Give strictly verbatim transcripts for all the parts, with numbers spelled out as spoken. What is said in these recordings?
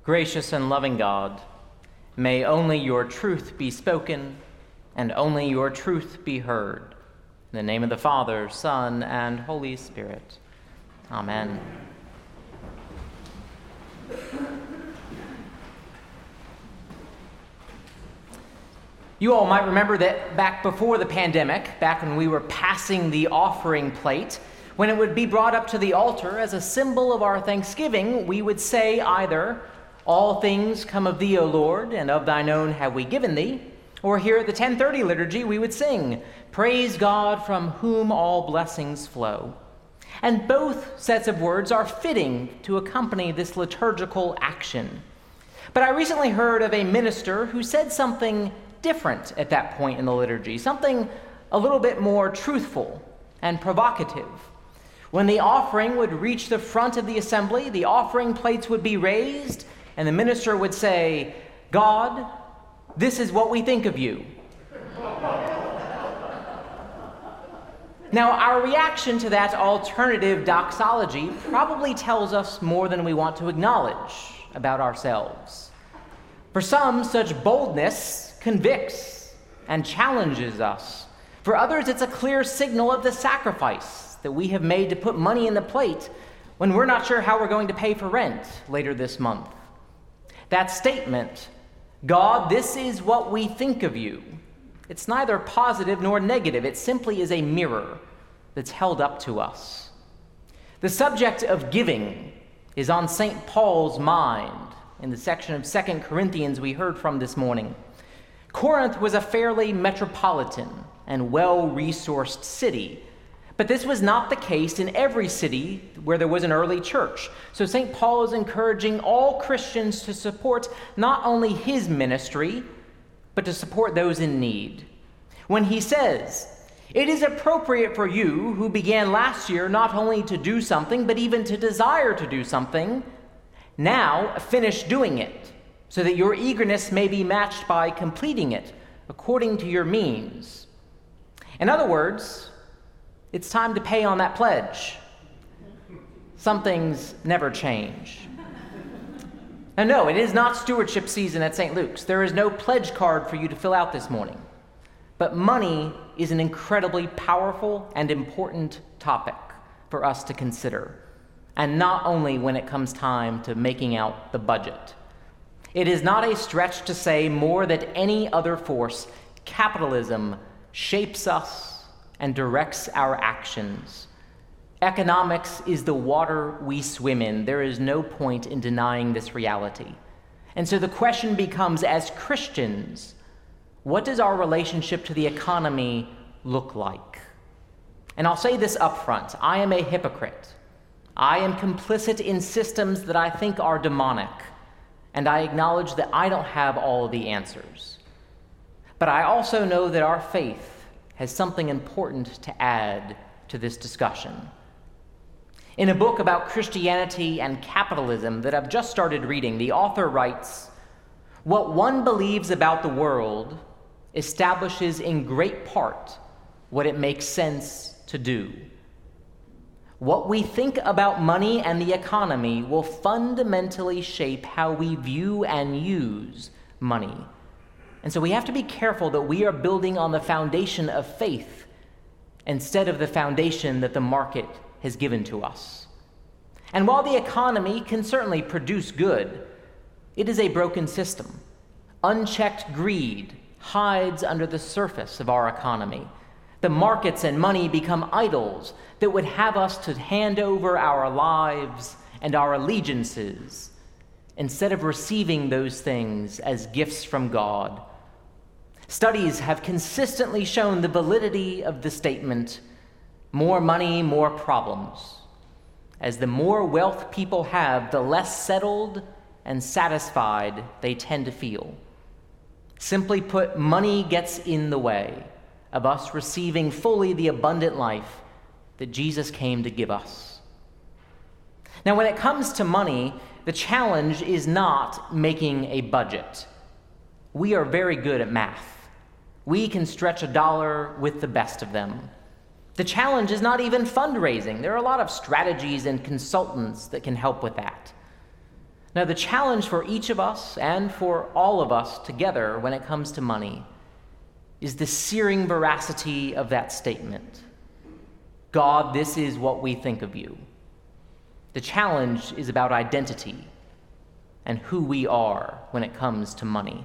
Gracious and loving God, may only your truth be spoken and only your truth be heard. In the name of the Father, Son, and Holy Spirit. Amen. You all might remember that back before the pandemic, back when we were passing the offering plate, when it would be brought up to the altar as a symbol of our thanksgiving, we would say either, "All things come of thee, O Lord, and of thine own have we given thee," or here at the ten thirty liturgy, we would sing, "Praise God from whom all blessings flow." And both sets of words are fitting to accompany this liturgical action. But I recently heard of a minister who said something different at that point in the liturgy, something a little bit more truthful and provocative. When the offering would reach the front of the assembly, the offering plates would be raised, and the minister would say, "God, this is what we think of you." Now, our reaction to that alternative doxology probably tells us more than we want to acknowledge about ourselves. For some, such boldness convicts and challenges us. For others, it's a clear signal of the sacrifice that we have made to put money in the plate when we're not sure how we're going to pay for rent later this month. That statement, "God, this is what we think of you," it's neither positive nor negative. It simply is a mirror that's held up to us. The subject of giving is on Saint Paul's mind in the section of Second Corinthians we heard from this morning. Corinth was a fairly metropolitan and well-resourced city, but this was not the case in every city where there was an early church. So Saint Paul is encouraging all Christians to support not only his ministry, but to support those in need. When he says, "It is appropriate for you who began last year not only to do something, but even to desire to do something, now finish doing it, so that your eagerness may be matched by completing it according to your means." In other words, it's time to pay on that pledge. Some things never change. And no, it is not stewardship season at Saint Luke's. There is no pledge card for you to fill out this morning. But money is an incredibly powerful and important topic for us to consider, and not only when it comes time to making out the budget. It is not a stretch to say more than any other force, capitalism shapes us and directs our actions. Economics is the water we swim in. There is no point in denying this reality. And so the question becomes, as Christians, what does our relationship to the economy look like? And I'll say this up front, I am a hypocrite. I am complicit in systems that I think are demonic, and I acknowledge that I don't have all of the answers. But I also know that our faith has something important to add to this discussion. In a book about Christianity and capitalism that I've just started reading, the author writes, "What one believes about the world establishes in great part what it makes sense to do. What we think about money and the economy will fundamentally shape how we view and use money. And so we have to be careful that we are building on the foundation of faith instead of the foundation that the market has given to us. And while the economy can certainly produce good, it is a broken system. Unchecked greed hides under the surface of our economy. The markets and money become idols that would have us to hand over our lives and our allegiances instead of receiving those things as gifts from God. Studies have consistently shown the validity of the statement, "More money, more problems." As the more wealth people have, the less settled and satisfied they tend to feel. Simply put, money gets in the way of us receiving fully the abundant life that Jesus came to give us. Now, when it comes to money, the challenge is not making a budget. We are very good at math. We can stretch a dollar with the best of them. The challenge is not even fundraising. There are a lot of strategies and consultants that can help with that. Now, the challenge for each of us and for all of us together when it comes to money is the searing veracity of that statement. God, this is what we think of you. The challenge is about identity and who we are when it comes to money.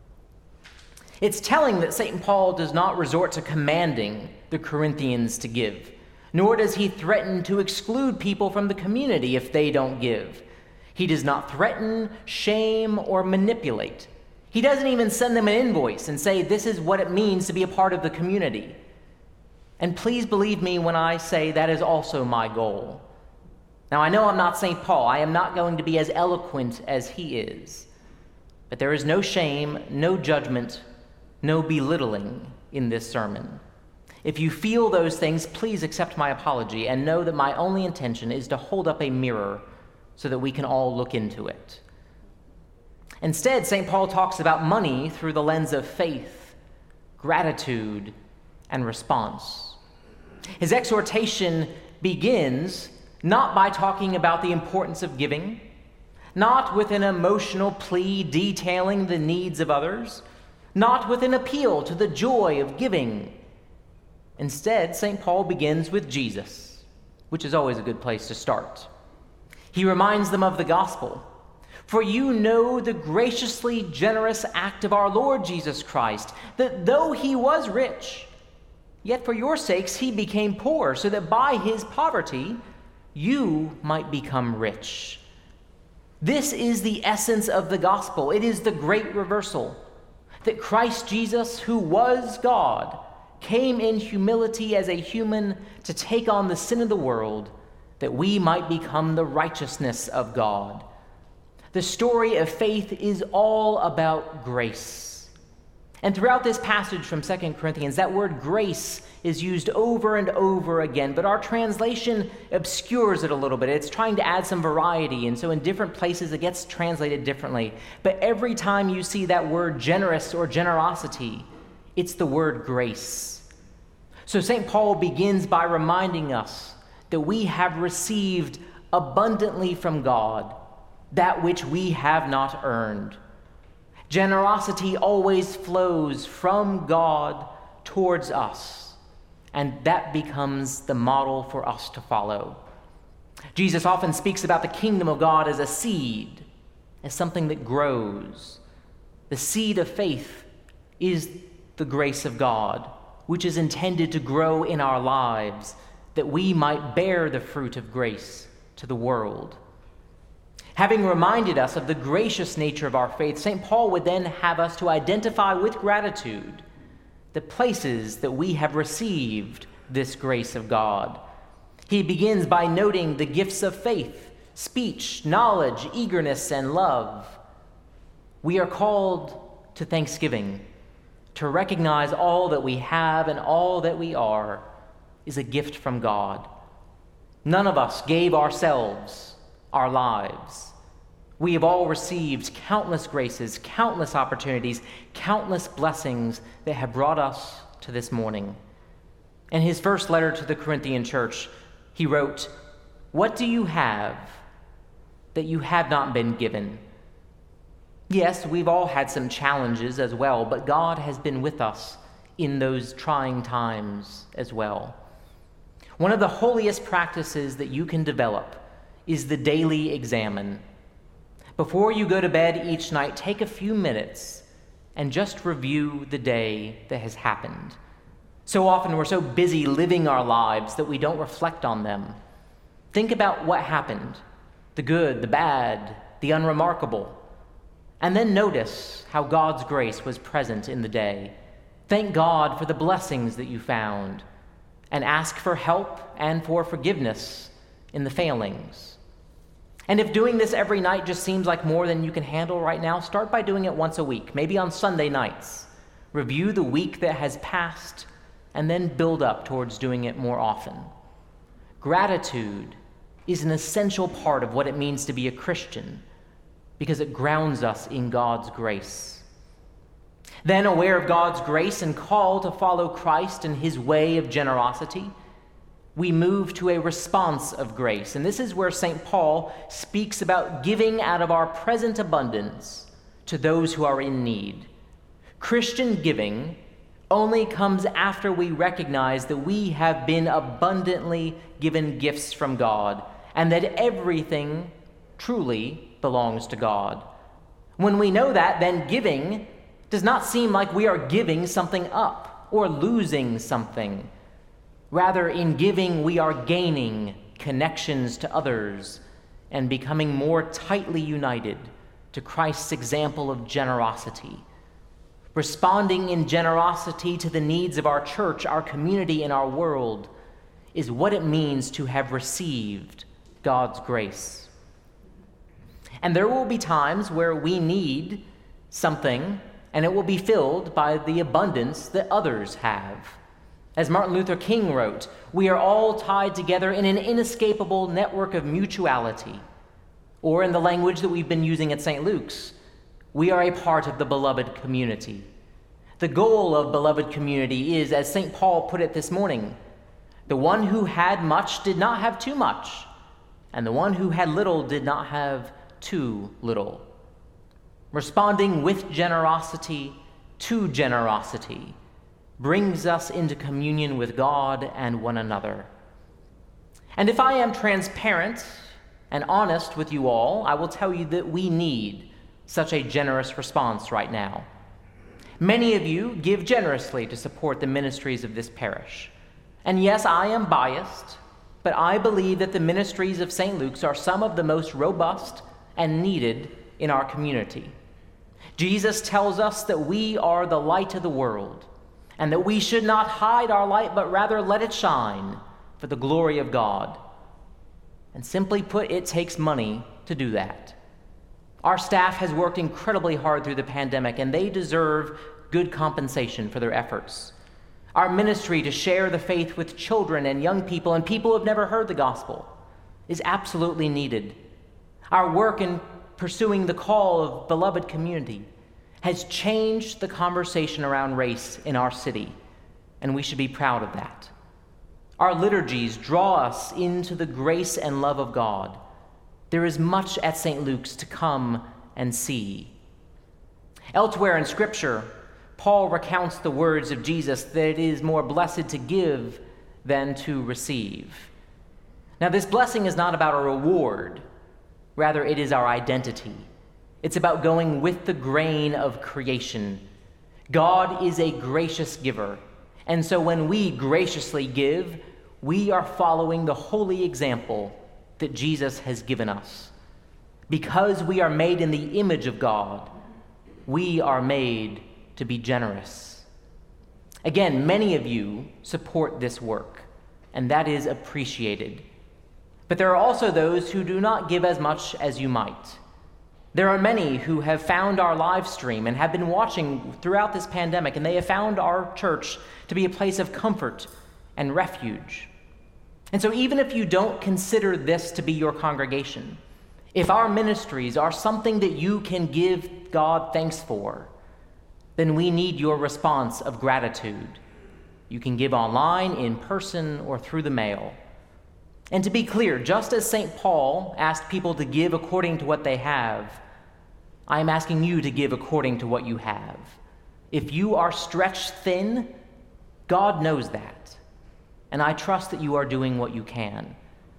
It's telling that Saint Paul does not resort to commanding the Corinthians to give, nor does he threaten to exclude people from the community if they don't give. He does not threaten, shame, or manipulate. He doesn't even send them an invoice and say, this is what it means to be a part of the community. And please believe me when I say that is also my goal. Now, I know I'm not Saint Paul. I am not going to be as eloquent as he is. But there is no shame, no judgment, no belittling in this sermon. If you feel those things, please accept my apology and know that my only intention is to hold up a mirror so that we can all look into it. Instead, Saint Paul talks about money through the lens of faith, gratitude, and response. His exhortation begins not by talking about the importance of giving, not with an emotional plea detailing the needs of others, not with an appeal to the joy of giving. Instead, Saint Paul begins with Jesus, which is always a good place to start. He reminds them of the gospel. For you know the graciously generous act of our Lord Jesus Christ, that though he was rich, yet for your sakes he became poor, so that by his poverty you might become rich. This is the essence of the gospel. It is the great reversal, that Christ Jesus, who was God, came in humility as a human to take on the sin of the world, that we might become the righteousness of God. The story of faith is all about grace. And throughout this passage from Second Corinthians, that word grace is used over and over again, but our translation obscures it a little bit. It's trying to add some variety, and so in different places it gets translated differently. But every time you see that word generous or generosity, it's the word grace. So Saint Paul begins by reminding us that we have received abundantly from God that which we have not earned. Generosity always flows from God towards us, and that becomes the model for us to follow. Jesus often speaks about the kingdom of God as a seed, as something that grows. The seed of faith is the grace of God, which is intended to grow in our lives, that we might bear the fruit of grace to the world. Having reminded us of the gracious nature of our faith, Saint Paul would then have us to identify with gratitude the places that we have received this grace of God. He begins by noting the gifts of faith, speech, knowledge, eagerness, and love. We are called to thanksgiving, to recognize all that we have and all that we are is a gift from God. None of us gave ourselves our lives. We have all received countless graces, countless opportunities, countless blessings that have brought us to this morning. In his first letter to the Corinthian church, he wrote, "What do you have that you have not been given?" Yes, we've all had some challenges as well, but God has been with us in those trying times as well. One of the holiest practices that you can develop is the daily examine. Before you go to bed each night, take a few minutes and just review the day that has happened. So often we're so busy living our lives that we don't reflect on them. Think about what happened, the good, the bad, the unremarkable, and then notice how God's grace was present in the day. Thank God for the blessings that you found, and ask for help and for forgiveness in the failings. And if doing this every night just seems like more than you can handle right now, start by doing it once a week, maybe on Sunday nights. Review the week that has passed, and then build up towards doing it more often. Gratitude is an essential part of what it means to be a Christian, because it grounds us in God's grace. Then, aware of God's grace and call to follow Christ and his way of generosity, we move to a response of grace. And this is where Saint Paul speaks about giving out of our present abundance to those who are in need. Christian giving only comes after we recognize that we have been abundantly given gifts from God and that everything truly belongs to God. When we know that, then giving does not seem like we are giving something up or losing something. Rather, in giving, we are gaining connections to others and becoming more tightly united to Christ's example of generosity. Responding in generosity to the needs of our church, our community, and our world is what it means to have received God's grace. And there will be times where we need something, and it will be filled by the abundance that others have. As Martin Luther King wrote, we are all tied together in an inescapable network of mutuality. Or in the language that we've been using at Saint Luke's, we are a part of the beloved community. The goal of beloved community is, as Saint Paul put it this morning, the one who had much did not have too much, and the one who had little did not have too little. Responding with generosity to generosity brings us into communion with God and one another. And if I am transparent and honest with you all, I will tell you that we need such a generous response right now. Many of you give generously to support the ministries of this parish. And yes, I am biased, but I believe that the ministries of Saint Luke's are some of the most robust and needed in our community. Jesus tells us that we are the light of the world, and that we should not hide our light, but rather let it shine for the glory of God. And simply put, it takes money to do that. Our staff has worked incredibly hard through the pandemic, and they deserve good compensation for their efforts. Our ministry to share the faith with children and young people and people who have never heard the gospel is absolutely needed. Our work in pursuing the call of beloved community has changed the conversation around race in our city, and we should be proud of that. Our liturgies draw us into the grace and love of God. There is much at Saint Luke's to come and see. Elsewhere in Scripture, Paul recounts the words of Jesus that it is more blessed to give than to receive. Now, this blessing is not about a reward. Rather, it is our identity. It's about going with the grain of creation. God is a gracious giver, and so when we graciously give, we are following the holy example that Jesus has given us. Because we are made in the image of God, we are made to be generous. Again, many of you support this work, and that is appreciated. But there are also those who do not give as much as you might. There are many who have found our live stream and have been watching throughout this pandemic, and they have found our church to be a place of comfort and refuge. And so even if you don't consider this to be your congregation, if our ministries are something that you can give God thanks for, then we need your response of gratitude. You can give online, in person, or through the mail. And to be clear, just as Saint Paul asked people to give according to what they have, I am asking you to give according to what you have. If you are stretched thin, God knows that, and I trust that you are doing what you can.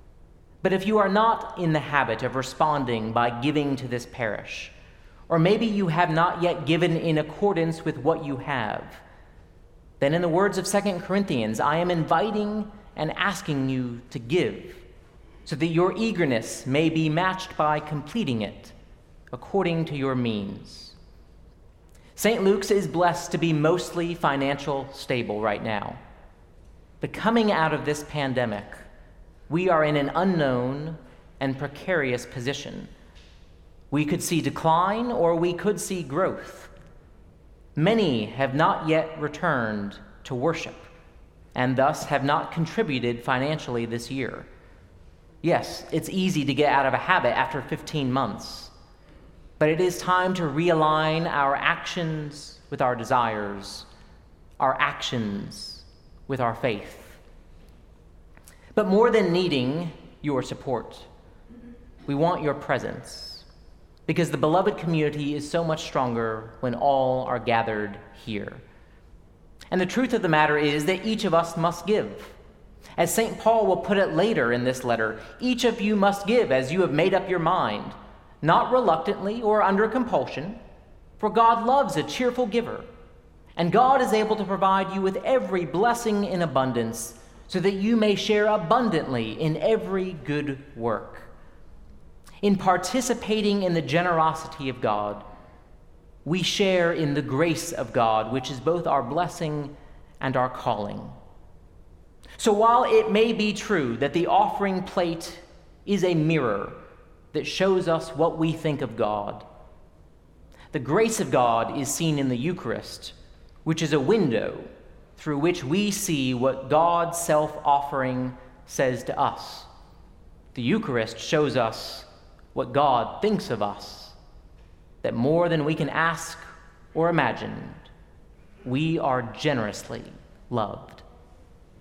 But if you are not in the habit of responding by giving to this parish, or maybe you have not yet given in accordance with what you have, then in the words of Second Corinthians, I am inviting and asking you to give, so that your eagerness may be matched by completing it according to your means. Saint Luke's is blessed to be mostly financial stable right now. But coming out of this pandemic, we are in an unknown and precarious position. We could see decline or we could see growth. Many have not yet returned to worship, and thus have not contributed financially this year. Yes, it's easy to get out of a habit after fifteen months, but it is time to realign our actions with our desires, our actions with our faith. But more than needing your support, we want your presence, because the beloved community is so much stronger when all are gathered here. And the truth of the matter is that each of us must give. As Saint Paul will put it later in this letter, each of you must give as you have made up your mind, not reluctantly or under compulsion, for God loves a cheerful giver, and God is able to provide you with every blessing in abundance, so that you may share abundantly in every good work. In participating in the generosity of God, we share in the grace of God, which is both our blessing and our calling. So while it may be true that the offering plate is a mirror that shows us what we think of God, the grace of God is seen in the Eucharist, which is a window through which we see what God's self-offering says to us. The Eucharist shows us what God thinks of us, that more than we can ask or imagine, we are generously loved.